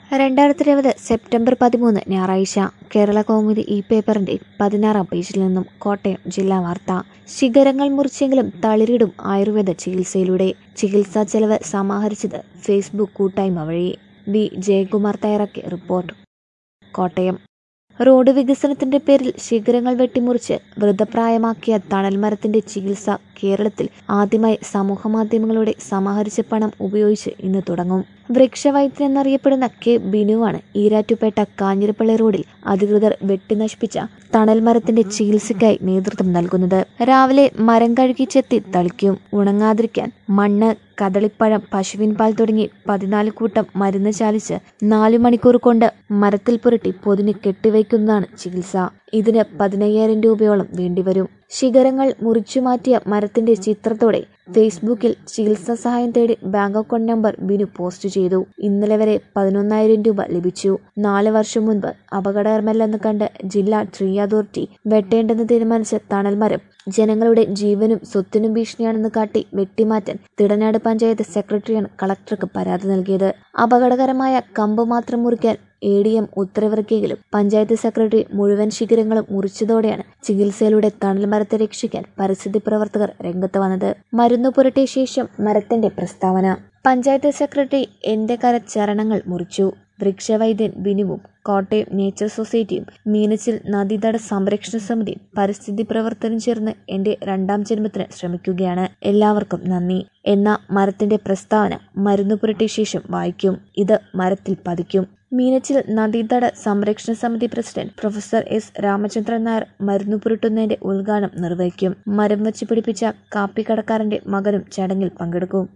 2020 September 13 ഞായറാഴ്ച കേരള കൗമുദി ഈ പേപ്പറിന്റെ 16-ാം പേജിൽ നിന്നും കോട്ടയം ജില്ലാ വാർത്ത. ശിഖരങ്ങൾ മുറിച്ചെങ്കിലും തളിരിടും ആയുർവേദ ചികിത്സയിലൂടെ. ചികിത്സാ ചെലവ് സമാഹരിച്ചത് ഫേസ്ബുക്ക് കൂട്ടായ്മ വഴി. വി ജയകുമാർ തയ്യാറാക്കിയ റിപ്പോർട്ട്. കോട്ടയം. റോഡ് വികസനത്തിന്റെ പേരിൽ ശിഖരങ്ങൾ വെട്ടിമുറിച്ച് വൃദ്ധപ്രായമാക്കിയ തണൽമരത്തിന്റെ ചികിത്സ കേരളത്തിൽ ആദ്യമായി സമൂഹമാധ്യമങ്ങളിലൂടെ സമാഹരിച്ച പണം ഉപയോഗിച്ച് ഇന്ന് തുടങ്ങും. വൃക്ഷവൈദ്യൻ എന്നറിയപ്പെടുന്ന കെ ബിനുവാണ് ഈരാറ്റുപേട്ട കാഞ്ഞിരപ്പള്ളി റോഡിൽ അധികൃതർ വെട്ടിനശിപ്പിച്ച തണൽമരത്തിന്റെ ചികിത്സയ്ക്കായി നേതൃത്വം നൽകുന്നത്. രാവിലെ മരം കഴുകി ചെത്തി തളിക്കും. ഉണങ്ങാതിരിക്കാൻ മണ്ണ്, കദളിപ്പഴം, പശുവിൻ പാൽ തുടങ്ങി 14 കൂട്ടം മരുന്ന് ചാലിച്ച് 4 മണിക്കൂർ കൊണ്ട് മരത്തിൽ പുരട്ടി പൊതിഞ്ഞ് കെട്ടിവയ്ക്കുന്നതാണ് ചികിത്സ. ഇതിന് 15,000 രൂപയോളം വേണ്ടിവരും. ശിഖരങ്ങൾ മുറിച്ചുമാറ്റിയ മരത്തിന്റെ ചിത്രത്തോടെ ഫേസ്ബുക്കിൽ ചികിത്സാ സഹായം തേടി bank account number Binu post ചെയ്തു. ഇന്നലെ വരെ 11,000 രൂപ ലഭിച്ചു. 4 വർഷം മുൻപ് അപകടകരമല്ലെന്ന് കണ്ട് ജില്ലാ ട്രീ അതോറിറ്റി വെട്ടേണ്ടെന്ന് തീരുമാനിച്ച തണൽമരം ജനങ്ങളുടെ ജീവനും സ്വത്തിനും ഭീഷണിയാണെന്ന് കാട്ടി വെട്ടിമാറ്റാൻ തിടനാട് പഞ്ചായത്ത് സെക്രട്ടറിയാണ് കളക്ടർക്ക് പരാതി നൽകിയത്. അപകടകരമായ കമ്പ് മാത്രം മുറിക്കാൻ ADM ഉത്തരവിറക്കിയെങ്കിലും പഞ്ചായത്ത് സെക്രട്ടറി മുഴുവൻ ശിഖരങ്ങളും മുറിച്ചതോടെയാണ് ചികിത്സയിലൂടെ തണൽമരത്തെ രക്ഷിക്കാൻ പരിസ്ഥിതി പ്രവർത്തകർ രംഗത്ത് വന്നത്. മരുന്നു പുരട്ടിയ ശേഷം മരത്തിന്റെ പ്രസ്താവന. പഞ്ചായത്ത് സെക്രട്ടറി എന്റെ കരചരണങ്ങൾ മുറിച്ചു. വൃക്ഷവൈദ്യൻ ബിനുവും കോട്ടയം നേച്ചർ സൊസൈറ്റിയും മീനച്ചിൽ നദീതട സംരക്ഷണ സമിതിയും പരിസ്ഥിതി പ്രവർത്തനം ചേർന്ന് എന്റെ 2ാം ജന്മത്തിന് ശ്രമിക്കുകയാണ്. എല്ലാവർക്കും നന്ദി എന്ന മരത്തിന്റെ പ്രസ്താവന മരുന്നു പുരട്ടിയ ശേഷം വായിക്കും. ഇത് മരത്തിൽ പതിക്കും. മീനച്ചിൽ നദീതട സംരക്ഷണ സമിതി president professor S. Ramachandran Nair മരുന്നു പുരട്ടുന്നതിന്റെ ഉദ്ഘാടനം നിർവഹിക്കും. മരം വച്ച് പിടിപ്പിച്ച കാപ്പിക്കടക്കാരന്റെ മകനും ചടങ്ങിൽ പങ്കെടുക്കും.